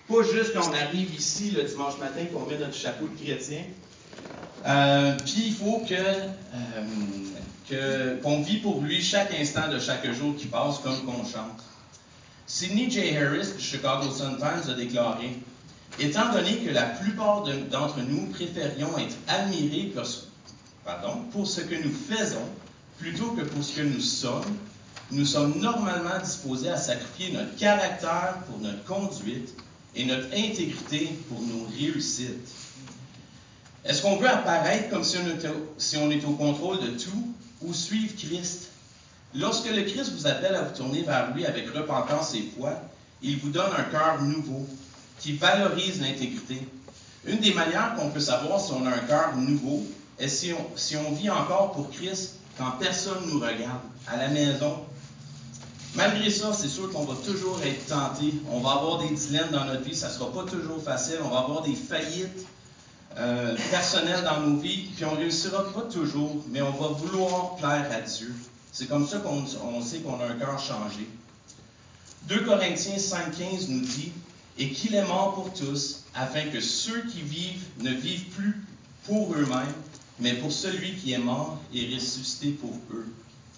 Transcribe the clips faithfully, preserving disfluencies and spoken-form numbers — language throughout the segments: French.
Pas juste quand on arrive ici le dimanche matin qu'on met notre chapeau de chrétien. Euh, Puis il faut que, euh, que, qu'on vit pour lui chaque instant de chaque jour qui passe comme qu'on chante. Sidney J. Harris du Chicago Sun-Times a déclaré « Étant donné que la plupart de, d'entre nous préférions être admirés pour, pardon, pour ce que nous faisons plutôt que pour ce que nous sommes, nous sommes normalement disposés à sacrifier notre caractère pour notre conduite et notre intégrité pour nos réussites. Est-ce qu'on peut apparaître comme si on était, si on est au contrôle de tout ou suivre Christ? Lorsque le Christ vous appelle à vous tourner vers lui avec repentance et foi, il vous donne un cœur nouveau qui valorise l'intégrité. Une des manières qu'on peut savoir si on a un cœur nouveau est si on, si on vit encore pour Christ quand personne nous regarde, à la maison. Malgré ça, c'est sûr qu'on va toujours être tenté. On va avoir des dilemmes dans notre vie, ça ne sera pas toujours facile. On va avoir des faillites euh, personnelles dans nos vies, puis on ne réussira pas toujours, mais on va vouloir plaire à Dieu. C'est comme ça qu'on on sait qu'on a un cœur changé. deux Corinthiens cinq quinze nous dit « Et qu'il est mort pour tous, afin que ceux qui vivent ne vivent plus pour eux-mêmes, mais pour celui qui est mort et ressuscité pour eux. »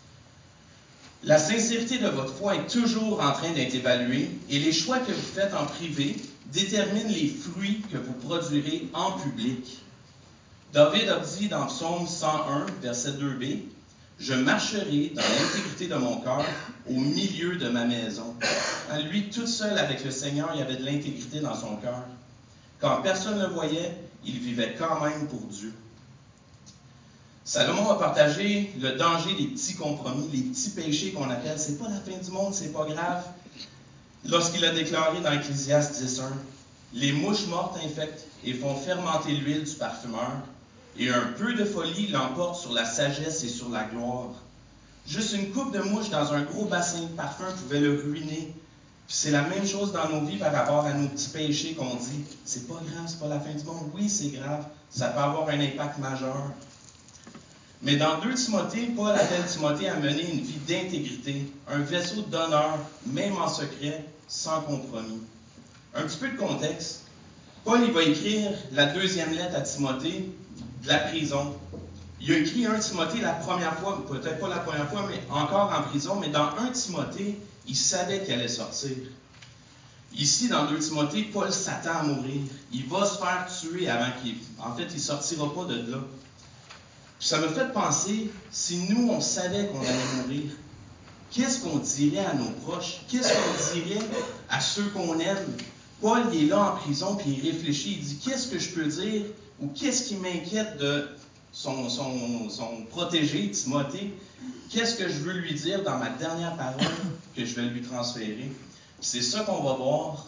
La sincérité de votre foi est toujours en train d'être évaluée et les choix que vous faites en privé déterminent les fruits que vous produirez en public. David a dit dans Psaume cent un, verset deux b, « Je marcherai dans l'intégrité de mon cœur au milieu de ma maison. » À lui, tout seul avec le Seigneur, il y avait de l'intégrité dans son cœur. Quand personne ne le voyait, il vivait quand même pour Dieu. Salomon a partagé le danger des petits compromis, les petits péchés qu'on appelle « c'est pas la fin du monde, c'est pas grave », lorsqu'il a déclaré dans Ecclésiaste dix un « Les mouches mortes infectent et font fermenter l'huile du parfumeur, et un peu de folie l'emporte sur la sagesse et sur la gloire. Juste une coupe de mouche dans un gros bassin de parfum pouvait le ruiner. » Puis c'est la même chose dans nos vies par rapport à nos petits péchés qu'on dit « c'est pas grave, c'est pas la fin du monde ». Oui, c'est grave, ça peut avoir un impact majeur. Mais dans deux Timothée, Paul appelle Timothée à mener une vie d'intégrité, un vaisseau d'honneur, même en secret, sans compromis. Un petit peu de contexte. Paul, il va écrire la deuxième lettre à Timothée de la prison. Il a écrit un Timothée la première fois, peut-être pas la première fois, mais encore en prison, mais dans un Timothée, il savait qu'il allait sortir. Ici, dans deux Timothée, Paul s'attend à mourir. Il va se faire tuer avant qu'il... En fait, il ne sortira pas de là. Ça me fait penser, si nous, on savait qu'on allait mourir, qu'est-ce qu'on dirait à nos proches? Qu'est-ce qu'on dirait à ceux qu'on aime? Paul, il est là en prison, puis il réfléchit, il dit, qu'est-ce que je peux dire? Ou qu'est-ce qui m'inquiète de son, son, son protégé, Timothée? Qu'est-ce que je veux lui dire dans ma dernière parole que je vais lui transférer? C'est ça qu'on va voir.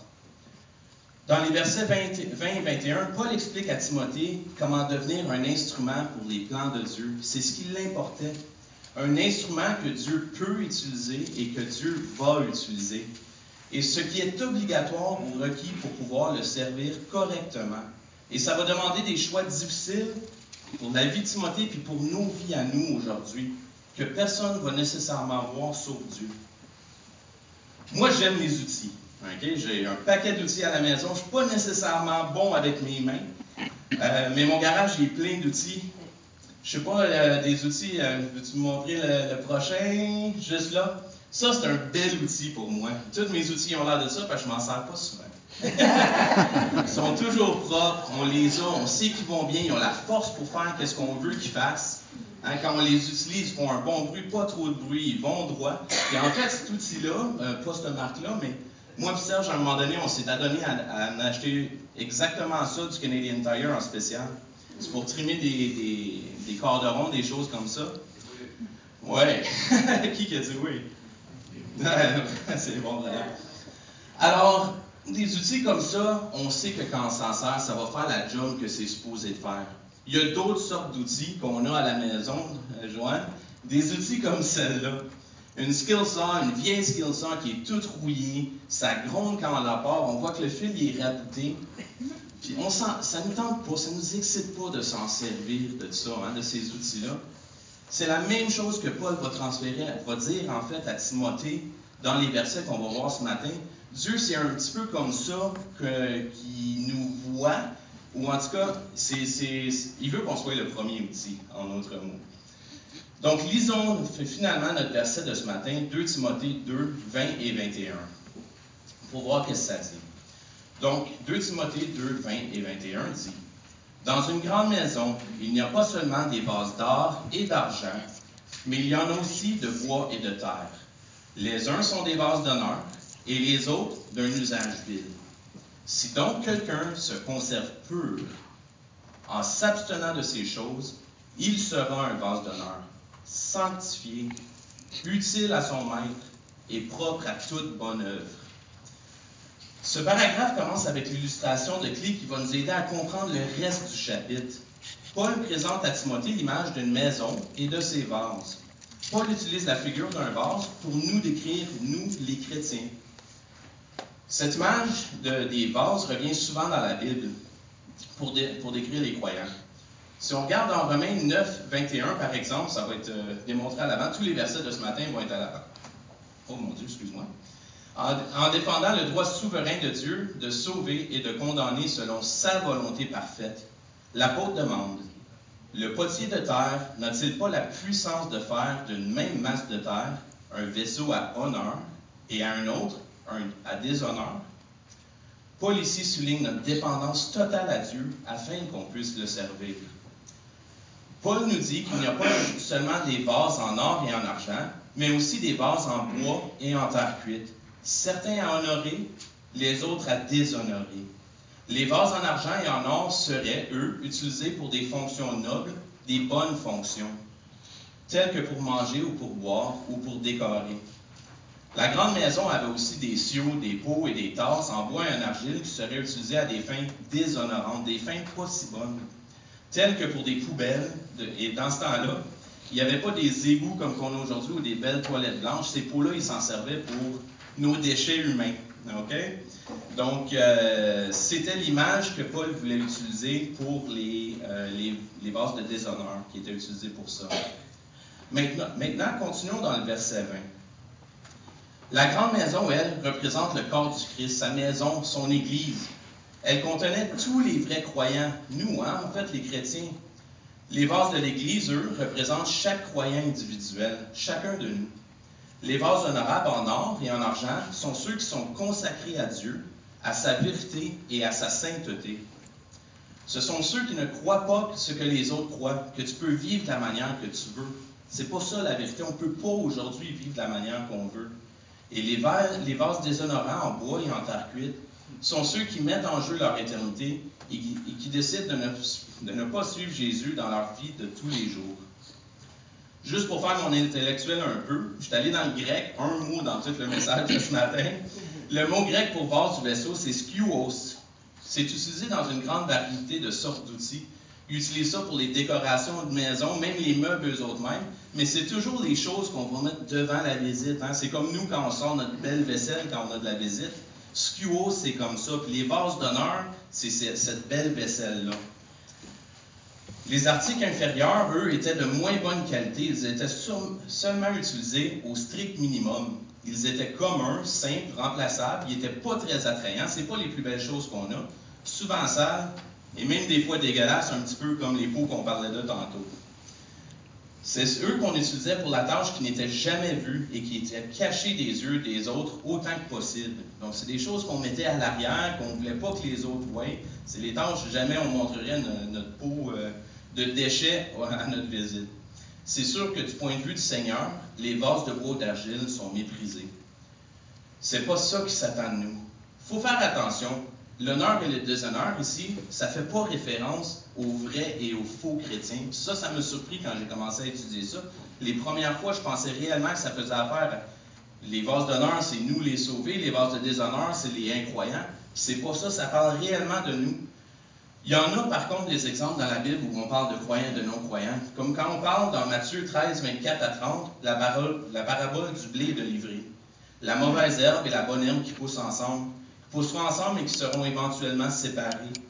Dans les versets vingt et vingt et un, Paul explique à Timothée comment devenir un instrument pour les plans de Dieu. C'est ce qui l'importait. Un instrument que Dieu peut utiliser et que Dieu va utiliser. Et ce qui est obligatoire ou requis pour pouvoir le servir correctement. Et ça va demander des choix difficiles pour la vie de Timothée puis pour nos vies à nous aujourd'hui, que personne ne va nécessairement voir sauf Dieu. Moi, j'aime les outils. Okay? J'ai un paquet d'outils à la maison. Je ne suis pas nécessairement bon avec mes mains, euh, mais mon garage est plein d'outils. Je ne sais pas, euh, des outils, euh, veux-tu me montrer le, le prochain, juste là? Ça, c'est un bel outil pour moi. Tous mes outils ont l'air de ça parce que je ne m'en sers pas souvent. Ils sont toujours propres, on les a, on sait qu'ils vont bien, ils ont la force pour faire ce qu'on veut qu'ils fassent. Hein, quand on les utilise, ils font un bon bruit, pas trop de bruit, ils vont droit. Et en fait, cet outil-là, euh, pas cette marque-là, mais moi et Serge, à un moment donné, on s'est adonné à, à en acheter exactement ça du Canadian Tire en spécial. C'est pour trimer des, des, des corderons, des choses comme ça. Ouais. Qui qui a dit oui? C'est bon, voilà. Alors, des outils comme ça, on sait que quand on s'en sert, ça va faire la job que c'est supposé de faire. Il y a d'autres sortes d'outils qu'on a à la maison, euh, Joanne, des outils comme celle-là. Une skill saw, une vieille skill saw qui est toute rouillée, ça gronde quand on la part, on voit que le fil il est rabouté. Puis on ça ne nous tente pas, ça ne nous excite pas de s'en servir de ça, hein, de ces outils-là. C'est la même chose que Paul va transférer, va dire en fait à Timothée dans les versets qu'on va voir ce matin. Dieu, c'est un petit peu comme ça que, qu'il nous voit, ou en tout cas, c'est, c'est, il veut qu'on soit le premier outil, en d'autres mots. Donc, lisons finalement notre verset de ce matin, deux Timothée deux, vingt et vingt et un, pour voir ce que ça dit. Donc, deux Timothée deux, vingt et vingt et un dit « Dans une grande maison, il n'y a pas seulement des vases d'or et d'argent, mais il y en a aussi de bois et de terre. Les uns sont des vases d'honneur, et les autres d'un usage vil. Si donc quelqu'un se conserve pur en s'abstenant de ces choses, il sera un vase d'honneur, sanctifié, utile à son maître et propre à toute bonne œuvre. » Ce paragraphe commence avec l'illustration de clés qui va nous aider à comprendre le reste du chapitre. Paul présente à Timothée l'image d'une maison et de ses vases. Paul utilise la figure d'un vase pour nous décrire, nous, les chrétiens. Cette image de, des vases revient souvent dans la Bible pour, dé, pour décrire les croyants. Si on regarde dans Romains neuf, vingt et un, par exemple, ça va être euh, démontré à l'avant. Tous les versets de ce matin vont être à l'avant. Oh mon Dieu, excuse-moi. En, en défendant le droit souverain de Dieu de sauver et de condamner selon sa volonté parfaite, l'apôtre demande, « Le potier de terre n'a-t-il pas la puissance de faire d'une même masse de terre un vaisseau à honneur et à un autre un, à déshonneur? » Paul ici souligne notre dépendance totale à Dieu afin qu'on puisse le servir. Paul nous dit qu'il n'y a pas seulement des vases en or et en argent, mais aussi des vases en bois et en terre cuite, certains à honorer, les autres à déshonorer. Les vases en argent et en or seraient, eux, utilisés pour des fonctions nobles, des bonnes fonctions, telles que pour manger ou pour boire ou pour décorer. La grande maison avait aussi des siots, des pots et des tasses en bois et en argile qui seraient utilisés à des fins déshonorantes, des fins pas si bonnes, telles que pour des poubelles. De, et dans ce temps-là, il n'y avait pas des égouts comme qu'on a aujourd'hui ou des belles toilettes blanches. Ces pots-là, ils s'en servaient pour nos déchets humains. Okay? Donc, euh, c'était l'image que Paul voulait utiliser pour les, euh, les, les vases de déshonneur qui étaient utilisés pour ça. Maintenant, maintenant, continuons dans le verset vingt. La grande maison, elle, représente le corps du Christ, sa maison, son Église. Elle contenait tous les vrais croyants, nous, hein, en fait, les chrétiens. Les vases de l'Église, eux, représentent chaque croyant individuel, chacun de nous. Les vases honorables en or et en argent sont ceux qui sont consacrés à Dieu, à sa vérité et à sa sainteté. Ce sont ceux qui ne croient pas ce que les autres croient, que tu peux vivre de la manière que tu veux. C'est pas ça la vérité. On ne peut pas aujourd'hui vivre de la manière qu'on veut. Et les vases, les vases déshonorants en bois et en terre cuite sont ceux qui mettent en jeu leur éternité et qui, et qui décident de ne, de ne pas suivre Jésus dans leur vie de tous les jours. Juste pour faire mon intellectuel un peu, je suis allé dans le grec, un mot dans tout le message de ce matin. Le mot grec pour vase du vaisseau, c'est skiuos. C'est utilisé dans une grande variété de sortes d'outils. Ils utilisent ça pour les décorations de maison, même les meubles eux autres mêmes, mais c'est toujours les choses qu'on va mettre devant la visite. Hein. C'est comme nous quand on sort notre belle vaisselle quand on a de la visite. Skiuos, c'est comme ça. Puis les vases d'honneur, c'est cette belle vaisselle-là. Les articles inférieurs, eux, étaient de moins bonne qualité. Ils étaient sur, seulement utilisés au strict minimum. Ils étaient communs, simples, remplaçables. Ils n'étaient pas très attrayants. Ce n'est pas les plus belles choses qu'on a. Souvent sales et même des fois dégueulasses, un petit peu comme les pots qu'on parlait de tantôt. C'est eux qu'on utilisait pour la tâche qui n'était jamais vue et qui était cachée des yeux des autres autant que possible. Donc, c'est des choses qu'on mettait à l'arrière, qu'on ne voulait pas que les autres voient. C'est les tâches, jamais on montrerait notre, notre pot euh, de déchets à notre visite. C'est sûr que du point de vue du Seigneur, les vases de bois ou d'argile sont méprisés. C'est pas ça qui s'attend de nous. Il faut faire attention. L'honneur et le déshonneur ici, ça ne fait pas référence aux vrais et aux faux chrétiens. Ça, ça m'a surpris quand j'ai commencé à étudier ça. Les premières fois, je pensais réellement que ça faisait affaire à les vases d'honneur, c'est nous les sauvés, les vases de déshonneur, c'est les incroyants. C'est pas ça, ça parle réellement de nous. Il y en a par contre des exemples dans la Bible où on parle de croyants et de non-croyants. Comme quand on parle dans Matthieu treize, vingt-quatre à trente, la parole, la parabole du blé et de l'ivraie. La mauvaise herbe et la bonne herbe qui poussent ensemble, qui pousseront ensemble et qui seront éventuellement séparés.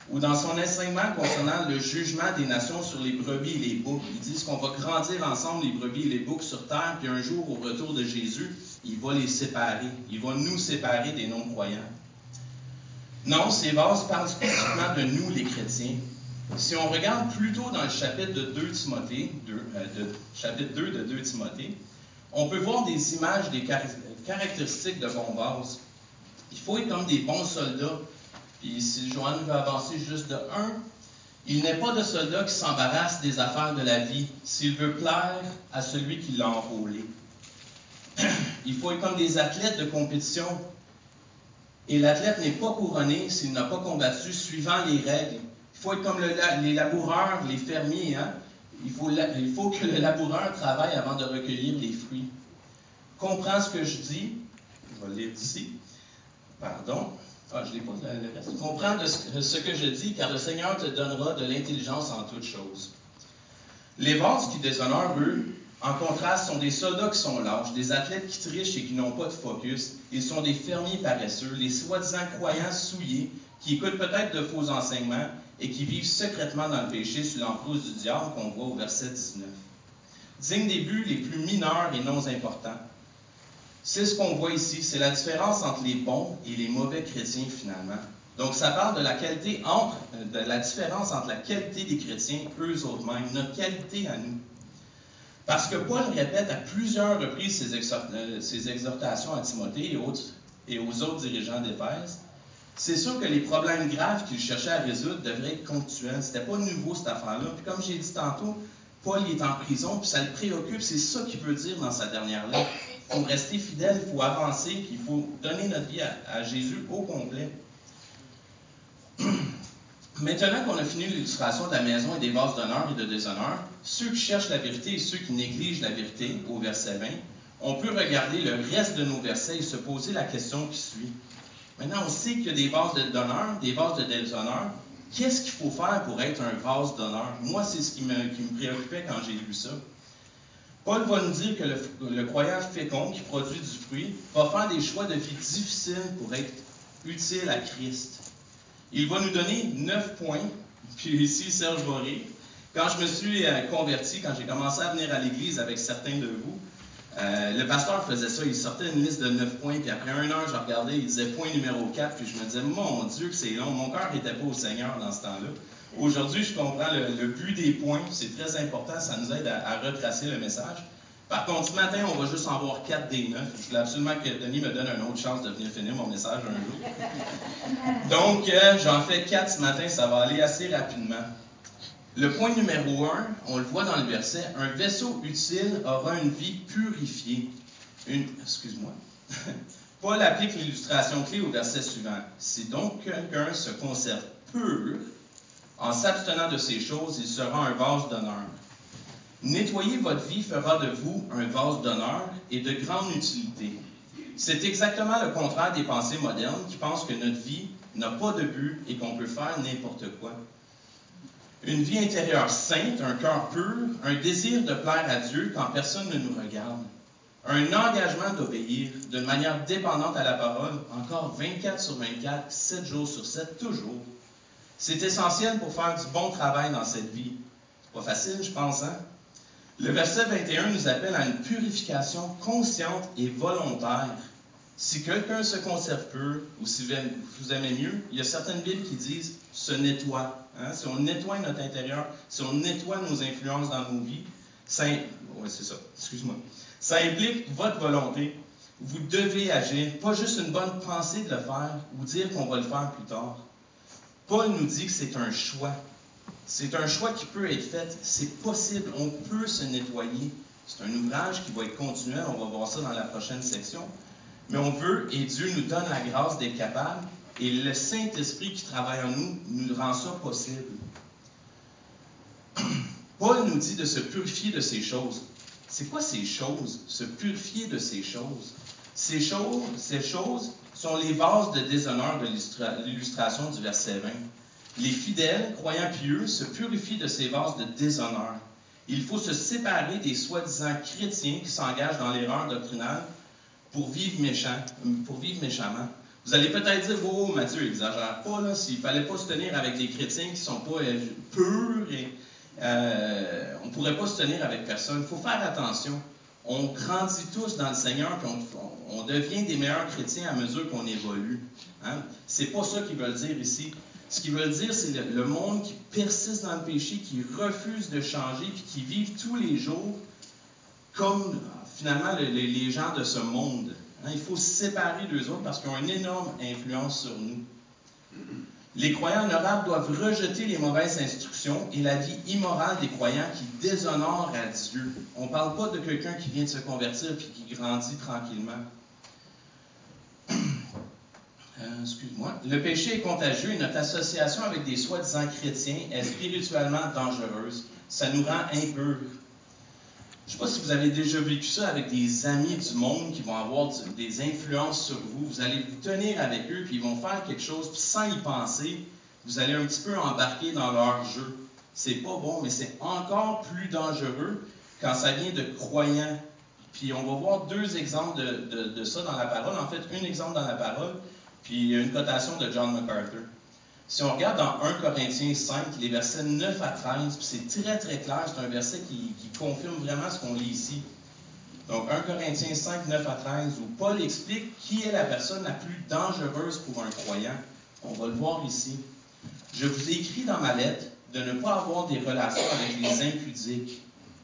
ou dans son enseignement concernant le jugement des nations sur les brebis et les boucs. Ils disent qu'on va grandir ensemble, les brebis et les boucs sur terre, puis un jour, au retour de Jésus, il va les séparer. Il va nous séparer des non-croyants. Non, ces vases parlent spécifiquement de nous, les chrétiens. Si on regarde plutôt dans le chapitre de deux Timothée, deux, euh, de, chapitre deux de deux Timothée, on peut voir des images, des car caractéristiques de bons vases. Il faut être comme des bons soldats. Puis si Joanne veut avancer juste de un, il n'est pas de soldat qui s'embarrasse des affaires de la vie s'il veut plaire à celui qui l'a enrôlé. Il faut être comme des athlètes de compétition. Et l'athlète n'est pas couronné s'il n'a pas combattu suivant les règles. Il faut être comme le, les laboureurs, les fermiers. Hein? Il, faut, il faut que le laboureur travaille avant de recueillir les fruits. Comprends ce que je dis. Je vais le lire d'ici. Pardon. Ah, je n'ai pas le reste. Comprends de ce, ce que je dis, car le Seigneur te donnera de l'intelligence en toutes choses. Les vases qui déshonorent, eux, en contraste, sont des soldats qui sont lâches, des athlètes qui trichent et qui n'ont pas de focus. Ils sont des fermiers paresseux, les soi-disant croyants souillés, qui écoutent peut-être de faux enseignements et qui vivent secrètement dans le péché sous l'emprise du diable qu'on voit au verset dix-neuf. Dignes des buts les plus mineurs et non importants. C'est ce qu'on voit ici, c'est la différence entre les bons et les mauvais chrétiens finalement. Donc ça parle de la qualité entre, de la différence entre la qualité des chrétiens, eux autres-mêmes, notre qualité à nous. Parce que Paul répète à plusieurs reprises ses, exhort, ses exhortations à Timothée et, autres, et aux autres dirigeants d'Éphèse. C'est sûr que les problèmes graves qu'il cherchait à résoudre devraient être ponctuels. C'était pas nouveau cette affaire-là. Puis comme j'ai dit tantôt, Paul il est en prison, puis ça le préoccupe. C'est ça qu'il veut dire dans sa dernière lettre. Il faut rester fidèle, il faut avancer, puis il faut donner notre vie à, à Jésus au complet. Maintenant qu'on a fini l'illustration de la maison et des vases d'honneur et de déshonneur, ceux qui cherchent la vérité et ceux qui négligent la vérité, au verset vingt, on peut regarder le reste de nos versets et se poser la question qui suit. Maintenant, on sait qu'il y a des vases d'honneur, des vases de déshonneur. Qu'est-ce qu'il faut faire pour être un vase d'honneur? Moi, c'est ce qui me, qui me préoccupait quand j'ai lu ça. Paul va nous dire que le, le croyant fécond qui produit du fruit va faire des choix de vie difficiles pour être utile à Christ. Il va nous donner neuf points, puis ici, Serge va rire. Quand je me suis euh, converti, quand j'ai commencé à venir à l'église avec certains de vous, euh, le pasteur faisait ça, il sortait une liste de neuf points, puis après un heure, je regardais, il disait point numéro quatre, puis je me disais, mon Dieu, que c'est long, mon cœur n'était pas au Seigneur dans ce temps-là. Aujourd'hui, je comprends le, le but des points, c'est très important, ça nous aide à, à retracer le message. Par contre, ce matin, on va juste en voir quatre des neuf. Je voulais absolument que Denis me donne une autre chance de venir finir mon message un jour. Donc, euh, j'en fais quatre ce matin, ça va aller assez rapidement. Le point numéro un, on le voit dans le verset, un vaisseau utile aura une vie purifiée. Une, excuse-moi. Paul applique l'illustration clé au verset suivant. Si donc quelqu'un se conserve pur, en s'abstenant de ces choses, il sera un vase d'honneur. Nettoyer votre vie fera de vous un vase d'honneur et de grande utilité. C'est exactement le contraire des pensées modernes qui pensent que notre vie n'a pas de but et qu'on peut faire n'importe quoi. Une vie intérieure sainte, un cœur pur, un désir de plaire à Dieu quand personne ne nous regarde. Un engagement d'obéir de manière dépendante à la parole, encore vingt-quatre sur vingt-quatre, sept jours sur sept, toujours. C'est essentiel pour faire du bon travail dans cette vie. C'est pas facile, je pense, hein? Le verset vingt et un nous appelle à une purification consciente et volontaire. Si quelqu'un se conserve pur, ou si vous aimez mieux, il y a certaines Bibles qui disent « se nettoie hein? ». Si on nettoie notre intérieur, si on nettoie nos influences dans nos vies, ça, ouais, c'est ça, excuse-moi, ça implique votre volonté. Vous devez agir, pas juste une bonne pensée de le faire ou dire qu'on va le faire plus tard. Paul nous dit que c'est un choix. C'est un choix qui peut être fait. C'est possible. On peut se nettoyer. C'est un ouvrage qui va être continuel. On va voir ça dans la prochaine section. Mais on veut, et Dieu nous donne la grâce d'être capable. Et le Saint-Esprit qui travaille en nous nous rend ça possible. Paul nous dit de se purifier de ces choses. C'est quoi ces choses? Se purifier de ces choses. Ces choses, ces choses sont les vases de déshonneur de l'illustration du verset vingt. Les fidèles, croyants pieux, se purifient de ces vases de déshonneur. Il faut se séparer des soi-disant chrétiens qui s'engagent dans l'erreur doctrinale pour vivre méchant, pour vivre méchamment. Vous allez peut-être dire, oh, Matthieu, exagère pas, là, s'il ne fallait pas se tenir avec des chrétiens qui ne sont pas euh, purs, et, euh, on ne pourrait pas se tenir avec personne. Il faut faire attention. On grandit tous dans le Seigneur, puis on, on devient des meilleurs chrétiens à mesure qu'on évolue. Hein? C'est pas ça qu'ils veulent dire ici. Ce qu'ils veulent dire, c'est le, le monde qui persiste dans le péché, qui refuse de changer, puis qui vivent tous les jours comme, finalement, le, les, les gens de ce monde. Hein? Il faut se séparer d'eux autres parce qu'ils ont une énorme influence sur nous. Les croyants honorables doivent rejeter les mauvaises instructions et la vie immorale des croyants qui déshonorent à Dieu. On ne parle pas de quelqu'un qui vient de se convertir et qui grandit tranquillement. Euh, excuse-moi. Le péché est contagieux et notre association avec des soi-disant chrétiens est spirituellement dangereuse. Ça nous rend impurs. Je ne sais pas si vous avez déjà vécu ça avec des amis du monde qui vont avoir du, des influences sur vous. Vous allez vous tenir avec eux, puis ils vont faire quelque chose, puis sans y penser, vous allez un petit peu embarquer dans leur jeu. C'est pas bon, mais c'est encore plus dangereux quand ça vient de croyants. Puis on va voir deux exemples de, de, de ça dans la parole. En fait, un exemple dans la parole, puis une cotation de John MacArthur. Si on regarde dans premier Corinthiens cinq, les versets neuf à treize, puis c'est très très clair, c'est un verset qui, qui confirme vraiment ce qu'on lit ici. Donc premier Corinthiens cinq, neuf à treize, où Paul explique qui est la personne la plus dangereuse pour un croyant. On va le voir ici. « Je vous ai écrit dans ma lettre de ne pas avoir des relations avec les impudiques,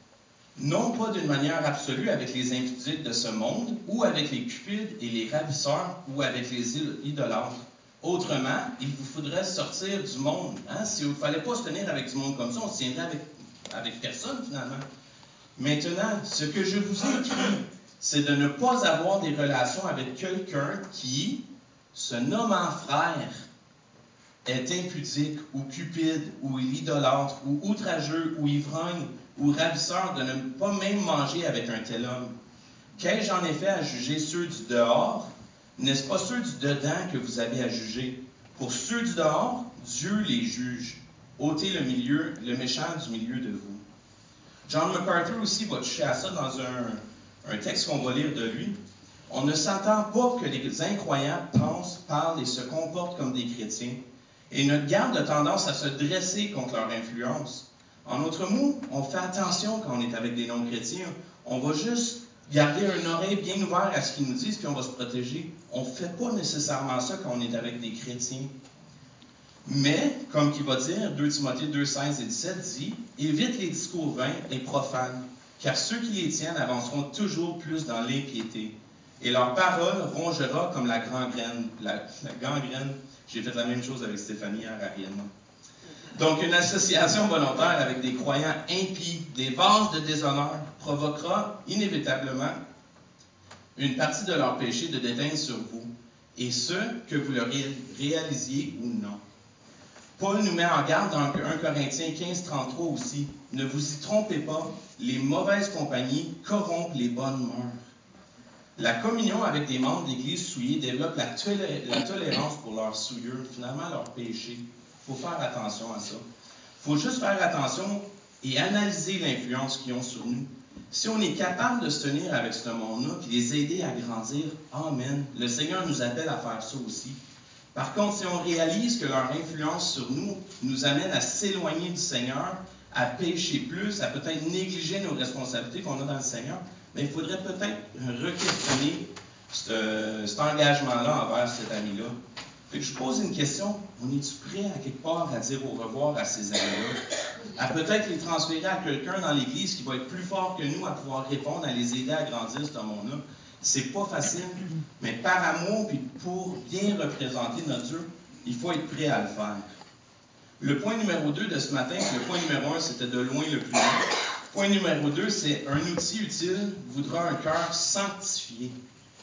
non pas d'une manière absolue avec les impudiques de ce monde, ou avec les cupides et les ravisseurs, ou avec les idolâtres. Autrement, il vous faudrait sortir du monde. Hein? S'il ne fallait pas se tenir avec du monde comme ça, on se tiendrait avec, avec personne finalement. Maintenant, ce que je vous ai écrit, c'est de ne pas avoir des relations avec quelqu'un qui, se nommant frère, est impudique, ou cupide, ou idolâtre, ou outrageux, ou ivrogne, ou ravisseur, de ne pas même manger avec un tel homme. Qu'ai-je en effet à juger ceux du dehors? N'est-ce pas ceux du dedans que vous avez à juger? Pour ceux du dehors, Dieu les juge. Ôtez le milieu, le méchant du milieu de vous. John MacArthur aussi va toucher à ça dans un, un texte qu'on va lire de lui. On ne s'attend pas que les incroyants pensent, parlent et se comportent comme des chrétiens. Et notre garde a tendance à se dresser contre leur influence. En d'autres mots, on fait attention quand on est avec des non-chrétiens. On va juste garder une oreille bien ouverte à ce qu'ils nous disent, puis on va se protéger. On ne fait pas nécessairement ça quand on est avec des chrétiens. Mais, comme qu'il va dire, deux Timothée deux, seize et dix-sept dit, « Évite les discours vains et profanes, car ceux qui les tiennent avanceront toujours plus dans l'impiété. Et leur parole rongera comme la gangrène. » La, la gangrène, j'ai fait la même chose avec Stéphanie hier à Ariane. Donc, une association volontaire avec des croyants impies, des vases de déshonneur, provoquera inévitablement une partie de leur péché de déteindre sur vous, et ce, que vous le ré réalisiez ou non. Paul nous met en garde dans premier Corinthiens quinze, trente-trois aussi. « Ne vous y trompez pas, les mauvaises compagnies corrompent les bonnes mœurs. » La communion avec des membres d'Église souillés développe la, tolé la tolérance pour leurs souillures, finalement leur péché. Il faut faire attention à ça. Il faut juste faire attention et analyser l'influence qu'ils ont sur nous. Si on est capable de se tenir avec ce monde-là et les aider à grandir, amen. Le Seigneur nous appelle à faire ça aussi. Par contre, si on réalise que leur influence sur nous nous amène à s'éloigner du Seigneur, à pécher plus, à peut-être négliger nos responsabilités qu'on a dans le Seigneur, mais il faudrait peut-être re-questionner ce, cet engagement-là envers cet ami-là. Fait que je pose une question, on est-tu prêt à quelque part à dire au revoir à ces amis-là? À peut-être les transférer à quelqu'un dans l'Église qui va être plus fort que nous à pouvoir répondre, à les aider à grandir, ce monde-là. C'est pas facile, mais par amour, puis pour bien représenter notre Dieu, il faut être prêt à le faire. Le point numéro deux de ce matin, le point numéro un, c'était de loin le plus loin. Point numéro deux, c'est un outil utile voudra un cœur sanctifié.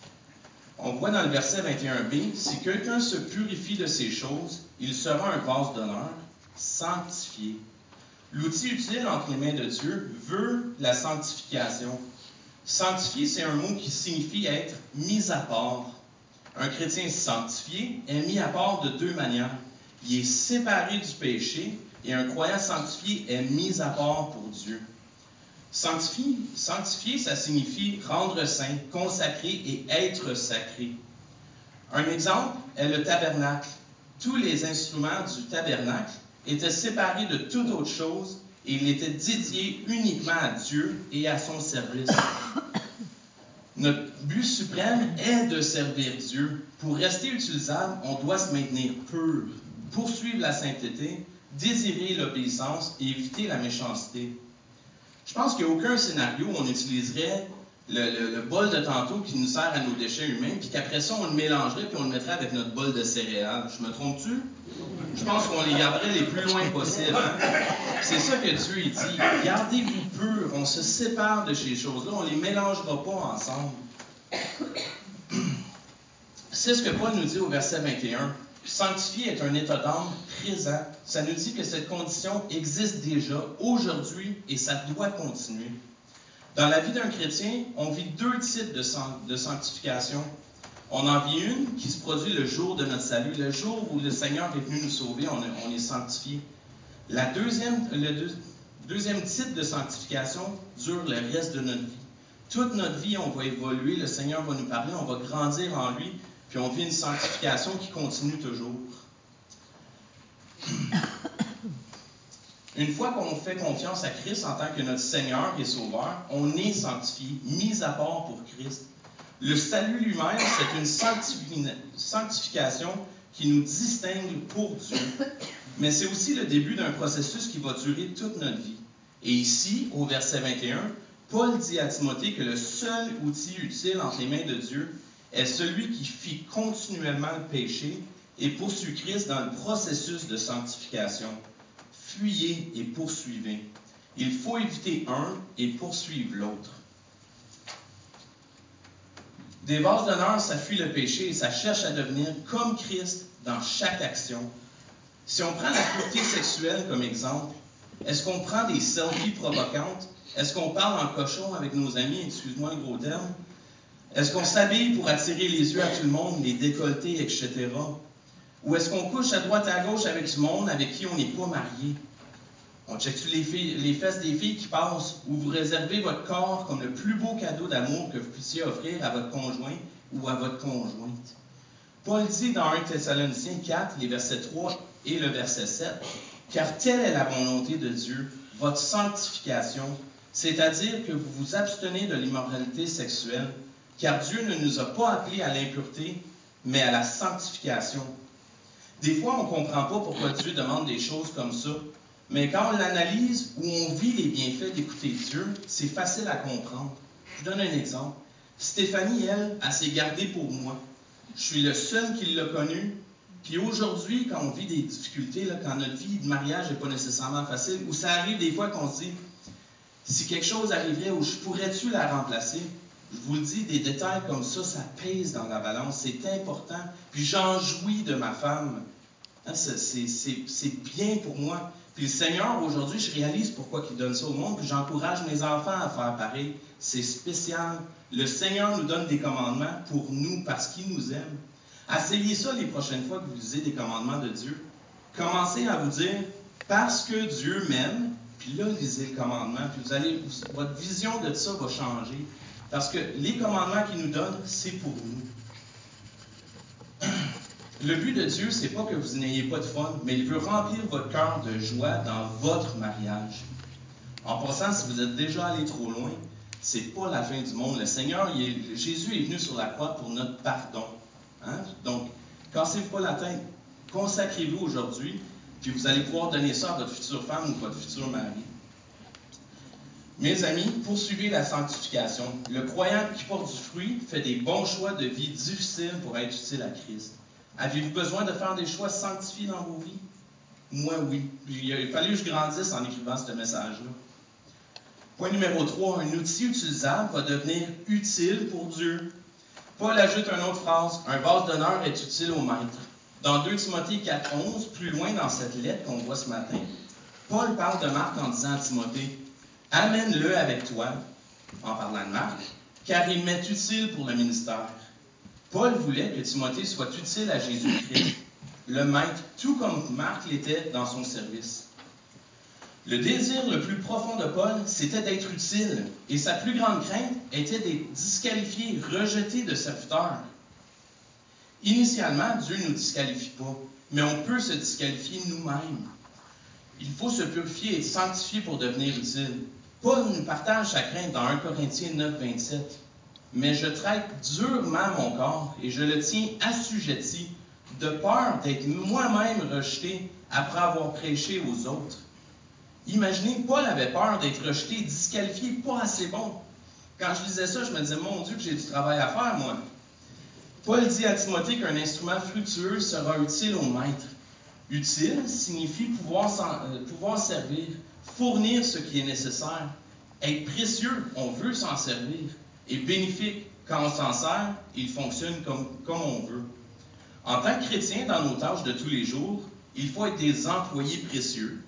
On voit dans le verset vingt et un b, si quelqu'un se purifie de ces choses, il sera un vase d'honneur, sanctifié. L'outil utile entre les mains de Dieu veut la sanctification. Sanctifié, c'est un mot qui signifie être mis à part. Un chrétien sanctifié est mis à part de deux manières. Il est séparé du péché et un croyant sanctifié est mis à part pour Dieu. Sanctifié, sanctifié, ça signifie rendre saint, consacrer et être sacré. Un exemple est le tabernacle. Tous les instruments du tabernacle étaient séparés de toute autre chose et il était dédié uniquement à Dieu et à son service. Notre but suprême est de servir Dieu. Pour rester utilisable, on doit se maintenir pur, poursuivre la sainteté, désirer l'obéissance et éviter la méchanceté. Je pense qu'il n'y a aucun scénario où on utiliserait le, le, le bol de tantôt qui nous sert à nos déchets humains, puis qu'après ça, on le mélangerait puis on le mettrait avec notre bol de céréales. Je me trompe-tu? Je pense qu'on les garderait les plus loin possible. Hein? C'est ça que Dieu il dit. Gardez-vous purs. On se sépare de ces choses-là. On ne les mélangera pas ensemble. C'est ce que Paul nous dit au verset vingt et un. Sanctifier est un état d'âme présent. Ça nous dit que cette condition existe déjà aujourd'hui et ça doit continuer. Dans la vie d'un chrétien, on vit deux types de, de sanctification. On en vit une qui se produit le jour de notre salut. Le jour où le Seigneur est venu nous sauver, on, on est sanctifié. La deuxième, le deux, deuxième type de sanctification dure le reste de notre vie. Toute notre vie, on va évoluer, le Seigneur va nous parler, on va grandir en lui, puis on vit une sanctification qui continue toujours. Une fois qu'on fait confiance à Christ en tant que notre Seigneur et Sauveur, on est sanctifié, mis à part pour Christ. Le salut lui-même, c'est une sanctifi- sanctification qui nous distingue pour Dieu. Mais c'est aussi le début d'un processus qui va durer toute notre vie. Et ici, au verset vingt et un, Paul dit à Timothée que le seul outil utile entre les mains de Dieu est celui qui fit continuellement le péché et poursuit Christ dans le processus de sanctification. Fuyez et poursuivez. Il faut éviter un et poursuivre l'autre. Des vases d'honneur, ça fuit le péché et ça cherche à devenir comme Christ dans chaque action. Si on prend la pureté sexuelle comme exemple, est-ce qu'on prend des selfies provocantes? Est-ce qu'on parle en cochon avec nos amis? Excuse-moi le gros terme. Est-ce qu'on s'habille pour attirer les yeux à tout le monde, les décolletés, et cetera? Ou est-ce qu'on couche à droite et à gauche avec du monde avec qui on n'est pas marié? On check-tu les, filles, les fesses des filles qui passent, ou vous réservez votre corps comme le plus beau cadeau d'amour que vous puissiez offrir à votre conjoint ou à votre conjointe? Paul dit dans un Thessaloniciens quatre, les versets trois et le verset sept, « Car telle est la volonté de Dieu, votre sanctification, c'est-à-dire que vous vous abstenez de l'immoralité sexuelle, car Dieu ne nous a pas appelés à l'impureté, mais à la sanctification. » Des fois, on ne comprend pas pourquoi Dieu demande des choses comme ça, mais quand on l'analyse ou on vit les bienfaits d'écouter Dieu, c'est facile à comprendre. Je vous donne un exemple. Stéphanie, elle, elle s'est gardée pour moi. Je suis le seul qui l'a connue. Puis aujourd'hui, quand on vit des difficultés, là, quand notre vie de mariage n'est pas nécessairement facile, ou ça arrive des fois qu'on se dit, si quelque chose arriverait où je pourrais-tu la remplacer? Je vous le dis, des détails comme ça, ça pèse dans la balance, c'est important. Puis j'en jouis de ma femme. Hein, c'est, c'est, c'est, c'est bien pour moi. Puis le Seigneur, aujourd'hui, je réalise pourquoi il donne ça au monde, puis j'encourage mes enfants à faire pareil. C'est spécial. Le Seigneur nous donne des commandements pour nous, parce qu'il nous aime. Essayez ça les prochaines fois que vous lisez des commandements de Dieu. Commencez à vous dire, parce que Dieu m'aime, puis là, lisez le commandement, puis vous allez, votre vision de ça va changer. Parce que les commandements qu'il nous donne, c'est pour nous. Le but de Dieu, c'est pas que vous n'ayez pas de fun, mais il veut remplir votre cœur de joie dans votre mariage. En passant, si vous êtes déjà allé trop loin, c'est pas la fin du monde. Le Seigneur, il est, Jésus est venu sur la croix pour notre pardon. Hein? Donc, cassez-vous pas la tête. Consacrez-vous aujourd'hui, puis vous allez pouvoir donner ça à votre future femme ou votre futur mari. Mes amis, poursuivez la sanctification. Le croyant qui porte du fruit fait des bons choix de vie difficiles pour être utile à Christ. Avez-vous besoin de faire des choix sanctifiés dans vos vies? Moi, oui. Il a fallu que je grandisse en écrivant ce message-là. Point numéro trois, un outil utilisable va devenir utile pour Dieu. Paul ajoute une autre phrase, un vase d'honneur est utile au maître. Dans deux Timothée quatre onze, plus loin dans cette lettre qu'on voit ce matin, Paul parle de Marc en disant à Timothée, « Amène-le avec toi, en parlant de Marc, car il m'est utile pour le ministère. » Paul voulait que Timothée soit utile à Jésus-Christ, le maître, tout comme Marc l'était dans son service. Le désir le plus profond de Paul, c'était d'être utile, et sa plus grande crainte était d'être disqualifié, rejeté de serviteur. Initialement, Dieu ne nous disqualifie pas, mais on peut se disqualifier nous-mêmes. Il faut se purifier et être sanctifié pour devenir utile. Paul nous partage sa crainte dans un Corinthiens neuf, vingt-sept. Mais je traite durement mon corps et je le tiens assujetti, de peur d'être moi-même rejeté après avoir prêché aux autres. Imaginez, Paul avait peur d'être rejeté, disqualifié, pas assez bon. Quand je disais ça, je me disais, mon Dieu, que j'ai du travail à faire, moi. Paul dit à Timothée qu'un instrument fructueux sera utile au maître. Utile signifie pouvoir, euh, pouvoir servir, fournir ce qui est nécessaire. Être précieux, on veut s'en servir. Et bénéfique, quand on s'en sert, il fonctionne comme, comme on veut. En tant que chrétien, dans nos tâches de tous les jours, il faut être des employés précieux.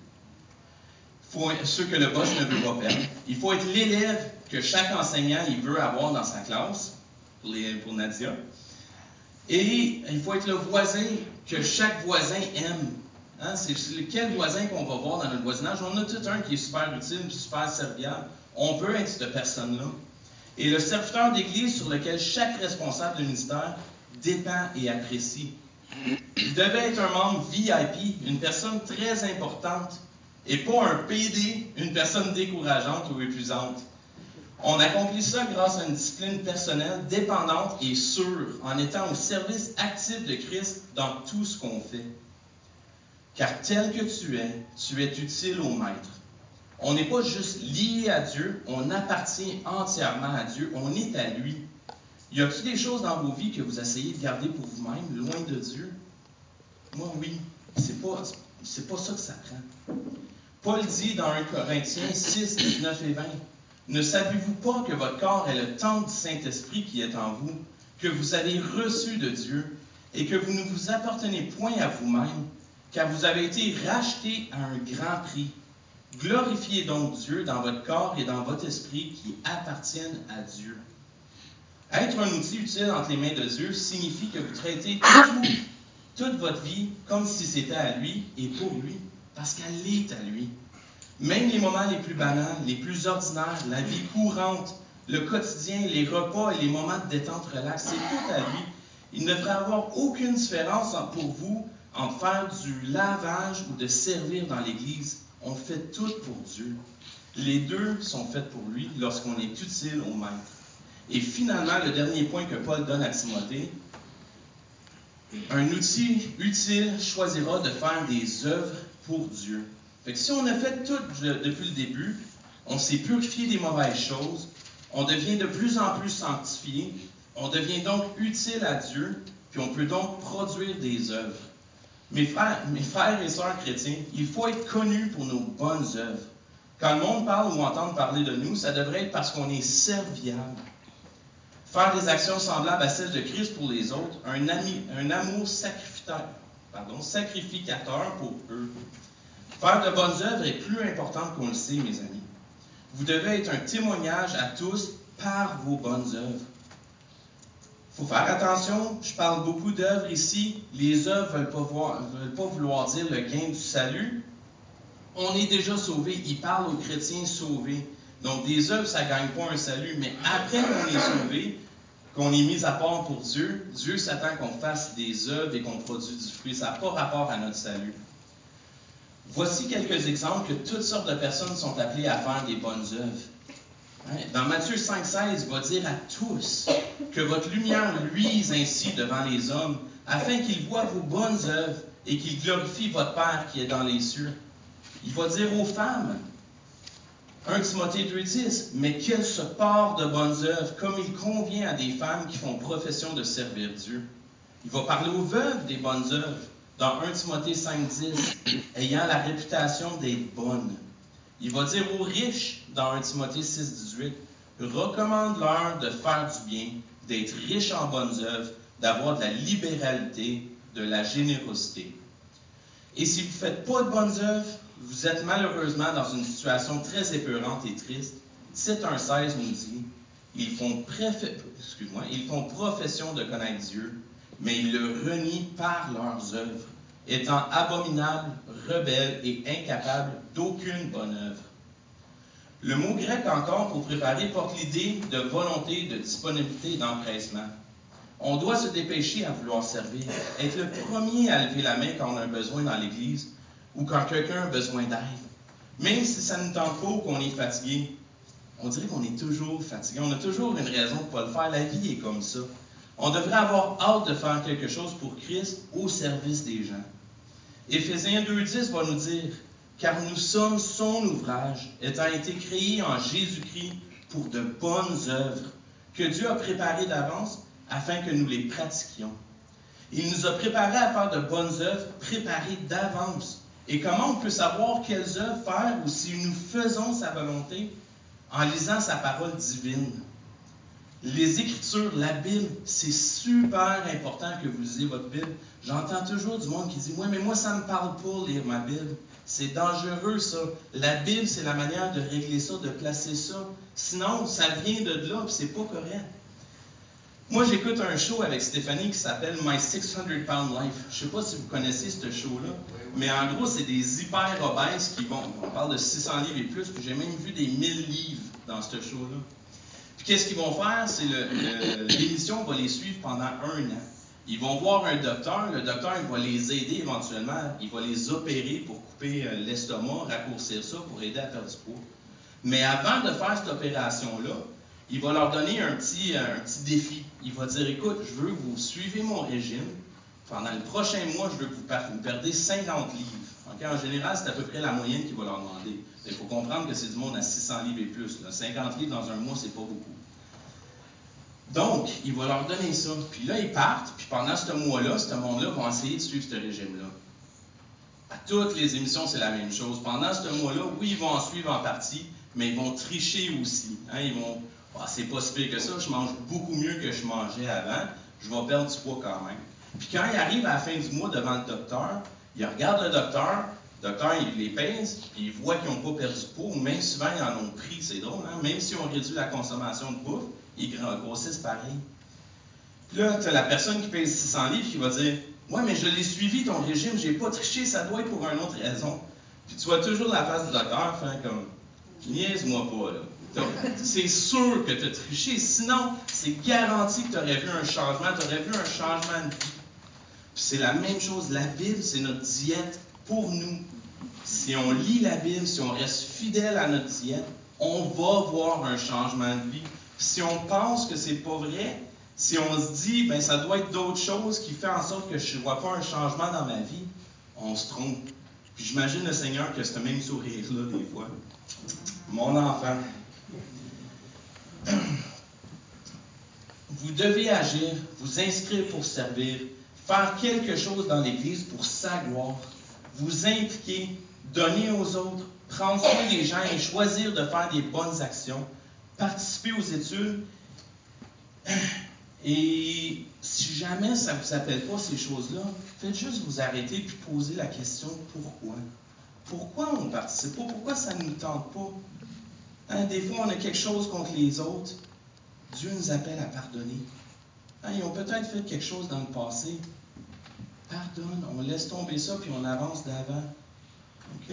Il faut être ceux que le boss ne veut pas perdre. Il faut être l'élève que chaque enseignant il veut avoir dans sa classe, pour, les, pour Nadia. Et il faut être le voisin que chaque voisin aime. Hein? C'est quel voisin qu'on va voir dans notre voisinage. On a tout un qui est super utile, super serviable. On veut être cette personne-là. Et le serviteur d'Église sur lequel chaque responsable de ministère dépend et apprécie. Il devait être un membre V I P, une personne très importante, et pas un P D, une personne décourageante ou épuisante. On accomplit ça grâce à une discipline personnelle, dépendante et sûre, en étant au service actif de Christ dans tout ce qu'on fait. Car tel que tu es, tu es utile au Maître. On n'est pas juste lié à Dieu, on appartient entièrement à Dieu, on est à lui. Y a-t-il des choses dans vos vies que vous essayez de garder pour vous-même, loin de Dieu? Moi, oui. C'est pas, c'est pas ça que ça prend. Paul dit dans un Corinthiens six, dix-neuf et vingt, « Ne savez-vous pas que votre corps est le temple du Saint-Esprit qui est en vous, que vous avez reçu de Dieu, et que vous ne vous appartenez point à vous-même, car vous avez été rachetés à un grand prix. Glorifiez donc Dieu dans votre corps et dans votre esprit qui appartiennent à Dieu. » Être un outil utile entre les mains de Dieu signifie que vous traitez tout, toute votre vie comme si c'était à lui et pour lui, parce qu'elle est à lui. Même les moments les plus banals, les plus ordinaires, la vie courante, le quotidien, les repas et les moments de détente relax, c'est tout à lui. Il ne devrait avoir aucune différence pour vous entre faire du lavage ou de servir dans l'Église. On fait tout pour Dieu. Les deux sont faits pour lui lorsqu'on est utile au Maître. Et finalement, le dernier point que Paul donne à Timothée, un outil utile choisira de faire des œuvres pour Dieu. Fait que si on a fait tout depuis le début, on s'est purifié des mauvaises choses, on devient de plus en plus sanctifié, on devient donc utile à Dieu, puis on peut donc produire des œuvres. Mes frères, mes frères et sœurs chrétiens, il faut être connus pour nos bonnes œuvres. Quand le monde parle ou entend parler de nous, ça devrait être parce qu'on est serviable. Faire des actions semblables à celles de Christ pour les autres, un, ami, un amour sacrificateur, pardon, sacrificateur pour eux. Faire de bonnes œuvres est plus important qu'on le sait, mes amis. Vous devez être un témoignage à tous par vos bonnes œuvres. Il faut faire attention, je parle beaucoup d'œuvres ici. Les œuvres ne veulent pas, voir, veulent pas vouloir dire le gain du salut. On est déjà sauvés. Il parle aux chrétiens sauvés. Donc, des œuvres, ça ne gagne pas un salut. Mais après qu'on est sauvé, qu'on est mis à part pour Dieu, Dieu s'attend qu'on fasse des œuvres et qu'on produise du fruit. Ça n'a pas rapport à notre salut. Voici quelques exemples que toutes sortes de personnes sont appelées à faire des bonnes œuvres. Dans Matthieu cinq, seize, il va dire à tous que votre lumière luise ainsi devant les hommes, afin qu'ils voient vos bonnes œuvres et qu'ils glorifient votre Père qui est dans les cieux. Il va dire aux femmes, un Timothée deux, dix, mais qu'elles se portent de bonnes œuvres, comme il convient à des femmes qui font profession de servir Dieu. Il va parler aux veuves des bonnes œuvres, dans un Timothée cinq, dix, ayant la réputation d'être bonnes. Il va dire aux riches, dans un Timothée six, dix-huit, recommande-leur de faire du bien, d'être riches en bonnes œuvres, d'avoir de la libéralité, de la générosité. Et si vous ne faites pas de bonnes œuvres, vous êtes malheureusement dans une situation très épeurante et triste. Tite un seize nous dit, ils font, préfé... Excuse-moi, ils font profession de connaître Dieu, mais ils le renient par leurs œuvres, étant abominables, rebelles et incapables d'aucune bonne œuvre. Le mot grec encore pour préparer porte l'idée de volonté, de disponibilité et d'empressement. On doit se dépêcher à vouloir servir, être le premier à lever la main quand on a un besoin dans l'Église ou quand quelqu'un a besoin d'aide. Même si ça ne nous tente pas ou qu'on est fatigué, on dirait qu'on est toujours fatigué. On a toujours une raison de ne pas le faire. La vie est comme ça. On devrait avoir hâte de faire quelque chose pour Christ au service des gens. Éphésiens deux dix va nous dire « Car nous sommes son ouvrage, étant été créés en Jésus-Christ pour de bonnes œuvres, que Dieu a préparées d'avance afin que nous les pratiquions. » Il nous a préparés à faire de bonnes œuvres, préparées d'avance. Et comment on peut savoir quelles œuvres faire ou si nous faisons sa volonté? En lisant sa parole divine. Les Écritures, la Bible, c'est super important que vous lisez votre Bible. J'entends toujours du monde qui dit « Ouais, mais moi, ça ne me parle pas lire ma Bible. » C'est dangereux, ça. La Bible, c'est la manière de régler ça, de placer ça. Sinon, ça vient de là, puis c'est pas correct. Moi, j'écoute un show avec Stéphanie qui s'appelle My six hundred pound Life. Je ne sais pas si vous connaissez ce show-là, mais en gros, c'est des hyper obèses qui vont, on parle de six cents livres et plus, puis j'ai même vu des mille livres dans ce show-là. Puis qu'est-ce qu'ils vont faire? C'est le, le, l'émission va les suivre pendant un an. Ils vont voir un docteur, le docteur il va les aider éventuellement, il va les opérer pour couper l'estomac, raccourcir ça, pour aider à perdre du poids. Mais avant de faire cette opération-là, il va leur donner un petit, un petit défi. Il va dire, écoute, je veux que vous suivez mon régime. Pendant le prochain mois, je veux que vous, per- vous perdez cinquante livres. Okay? En général, c'est à peu près la moyenne qu'il va leur demander. Il faut comprendre que c'est du monde à six cents livres et plus. Là. cinquante livres dans un mois, c'est pas beaucoup. Donc, il va leur donner ça. Puis là, ils partent. Puis pendant ce mois-là, ce monde-là va essayer de suivre ce régime-là. À toutes les émissions, c'est la même chose. Pendant ce mois-là, oui, ils vont en suivre en partie, mais ils vont tricher aussi. Hein? Ils vont... Ah, c'est pas si pire que ça, je mange beaucoup mieux que je mangeais avant, je vais perdre du poids quand même. Puis quand ils arrivent à la fin du mois devant le docteur, ils regardent le docteur, le docteur il les pèse, puis il voit qu'ils n'ont pas perdu de poids, ou même souvent ils en ont pris, c'est drôle, hein? Même s'ils ont réduit la consommation de bouffe, ils grossissent pareil. Puis là, tu as la personne qui pèse six cents livres qui va dire « Ouais, mais je l'ai suivi ton régime, j'ai pas triché, ça doit être pour une autre raison. » Puis tu vois toujours la face du docteur faire comme « Niaise-moi pas, là. » C'est sûr que tu as triché, sinon, c'est garanti que tu aurais vu un changement, tu aurais vu un changement de vie. Puis c'est la même chose, la Bible, c'est notre diète pour nous. Si on lit la Bible, si on reste fidèle à notre diète, on va voir un changement de vie. Puis si on pense que c'est pas vrai, si on se dit, ben ça doit être d'autres choses qui font en sorte que je ne vois pas un changement dans ma vie, on se trompe. Puis j'imagine le Seigneur que ce même sourire-là, des fois. Mon enfant. Vous devez agir, vous inscrire pour servir, faire quelque chose dans l'Église pour sa gloire, vous impliquer, donner aux autres, prendre soin des gens et choisir de faire des bonnes actions, participer aux études. Et si jamais ça ne vous appelle pas ces choses-là, faites juste vous arrêter et poser la question pourquoi. Pourquoi on ne participe pas? Pourquoi ça ne nous tente pas? Hein, des fois, on a quelque chose contre les autres. Dieu nous appelle à pardonner. Hein, ils ont peut-être fait quelque chose dans le passé. Pardonne, on laisse tomber ça, puis on avance d'avant. OK?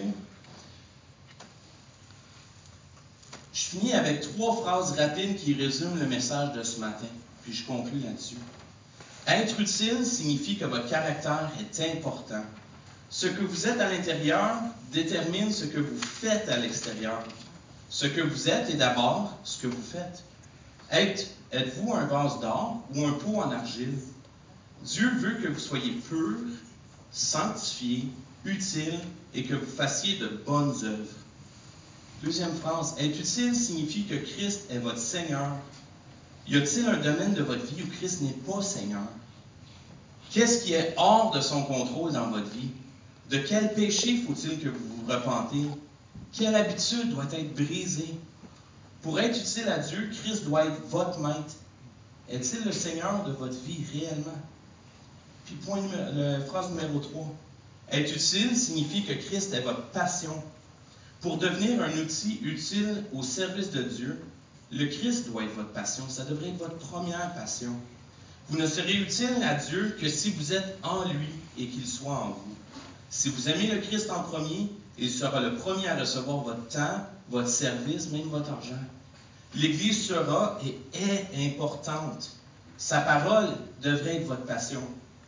Je finis avec trois phrases rapides qui résument le message de ce matin, puis je conclue là-dessus. Être utile signifie que votre caractère est important. Ce que vous êtes à l'intérieur détermine ce que vous faites à l'extérieur. Ce que vous êtes est d'abord ce que vous faites. Êtes, êtes-vous un vase d'or ou un pot en argile? Dieu veut que vous soyez purs, sanctifiés, utiles et que vous fassiez de bonnes œuvres. Deuxième phrase, être utile signifie que Christ est votre Seigneur. Y a-t-il un domaine de votre vie où Christ n'est pas Seigneur? Qu'est-ce qui est hors de son contrôle dans votre vie? De quel péché faut-il que vous vous repentiez? Quelle habitude doit être brisée? Pour être utile à Dieu, Christ doit être votre maître. Est-il le Seigneur de votre vie réellement? Puis point numéro, le, phrase numéro trois. Être utile signifie que Christ est votre passion. Pour devenir un outil utile au service de Dieu, le Christ doit être votre passion. Ça devrait être votre première passion. Vous ne serez utile à Dieu que si vous êtes en lui et qu'il soit en vous. Si vous aimez le Christ en premier, il sera le premier à recevoir votre temps, votre service, même votre argent. L'Église sera et est importante. Sa parole devrait être votre passion.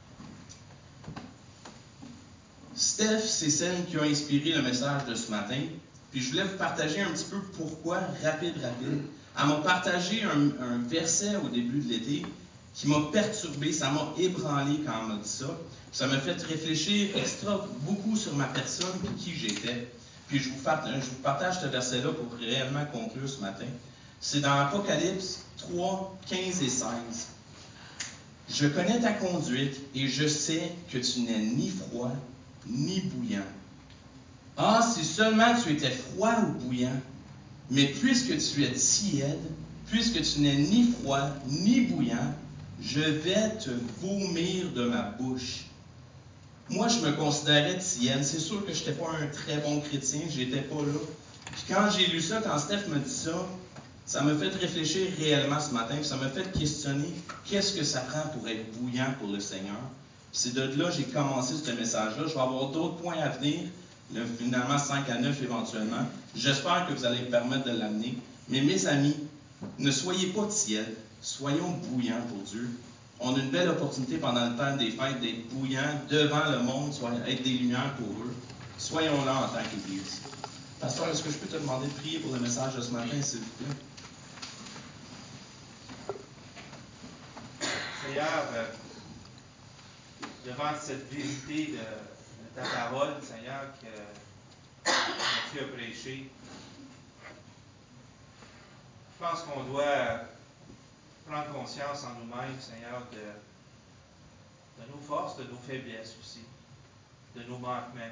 Steph, c'est celle qui a inspiré le message de ce matin. Puis je voulais vous partager un petit peu pourquoi, rapide, rapide. Elle m'a partagé un, un verset au début de l'été qui m'a perturbé, ça m'a ébranlé quand elle m'a dit ça. Ça m'a fait réfléchir extra beaucoup sur ma personne et qui j'étais. Puis je vous, partage, je vous partage ce verset-là pour réellement conclure ce matin. C'est dans Apocalypse trois, quinze et seize. « Je connais ta conduite et je sais que tu n'es ni froid ni bouillant. Ah, si seulement tu étais froid ou bouillant, mais puisque tu es tiède, puisque tu n'es ni froid ni bouillant, je vais te vomir de ma bouche. » Moi, je me considérais tiède. C'est sûr que je n'étais pas un très bon chrétien, je n'étais pas là. Puis quand j'ai lu ça, quand Steph me dit ça, ça m'a fait réfléchir réellement ce matin, puis ça m'a fait questionner qu'est-ce que ça prend pour être bouillant pour le Seigneur. C'est de là que j'ai commencé ce message-là. Je vais avoir d'autres points à venir, le, finalement cinq à neuf éventuellement. J'espère que vous allez me permettre de l'amener. Mais mes amis, ne soyez pas tièdes, soyons bouillants pour Dieu. On a une belle opportunité pendant le temps des fêtes d'être bouillants devant le monde, soit être des lumières pour eux. Soyons là en tant qu'Église. Pasteur, est-ce que je peux te demander de prier pour le message de ce matin, s'il vous plaît? Seigneur, euh, devant cette vérité de, de ta parole, Seigneur, que, que tu as prêché, je pense qu'on doit prendre conscience en nous-mêmes, Seigneur, de, de nos forces, de nos faiblesses aussi, de nos manquements.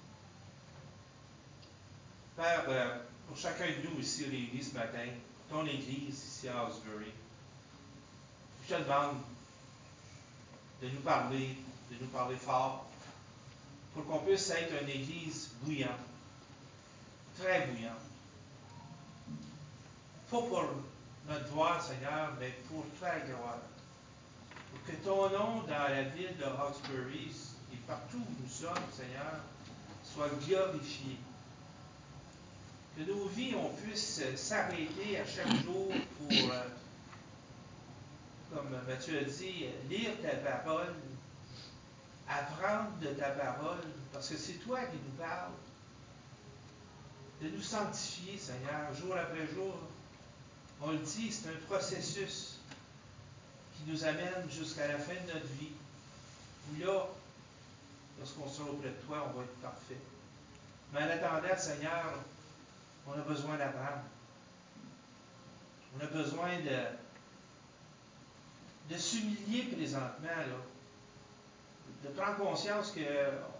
Père, euh, pour chacun de nous ici réunis ce matin, pour ton Église ici à Osbury, je te demande de nous parler, de nous parler fort, pour qu'on puisse être une Église bouillante, très bouillante. Pas pour notre gloire, Seigneur, mais pour ta gloire. Pour que ton nom dans la ville de Hawkesbury et partout où nous sommes, Seigneur, soit glorifié. Que nos vies, on puisse s'arrêter à chaque jour pour, euh, comme Matthieu a dit, lire ta parole, apprendre de ta parole, parce que c'est toi qui nous parles. De nous sanctifier, Seigneur, jour après jour. On le dit, c'est un processus qui nous amène jusqu'à la fin de notre vie. Où là, lorsqu'on sera auprès de toi, on va être parfait. Mais en attendant, Seigneur, on a besoin d'apprendre. On a besoin de, de s'humilier présentement, là. De prendre conscience que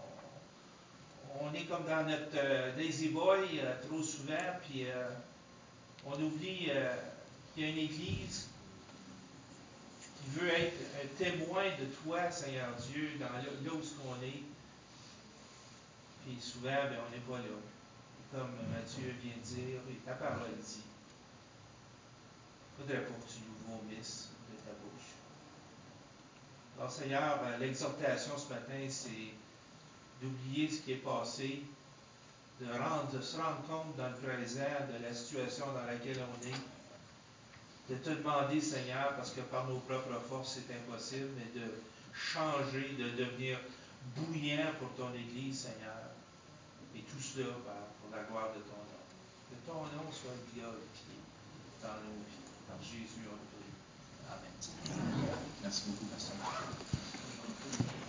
on est comme dans notre euh, Daisy Boy euh, trop souvent, puis euh, on oublie euh, qu'il y a une Église qui veut être un témoin de toi, Seigneur Dieu, dans là, là où on est. Puis souvent, ben, on n'est pas là. Et comme Matthieu vient de dire, et ta parole dit, il ne faudrait pas que tu nous vomisses de ta bouche. Alors Seigneur, l'exhortation ce matin, c'est d'oublier ce qui est passé, de, rendre, de se rendre compte dans le présent de la situation dans laquelle on est, de te demander, Seigneur, parce que par nos propres forces, c'est impossible, mais de changer, de devenir bouillant pour ton Église, Seigneur. Et tout cela, Père, pour la gloire de ton nom. Que ton nom soit glorifié dans nos vies. Par Jésus, on prie. Amen. Merci beaucoup, pasteur.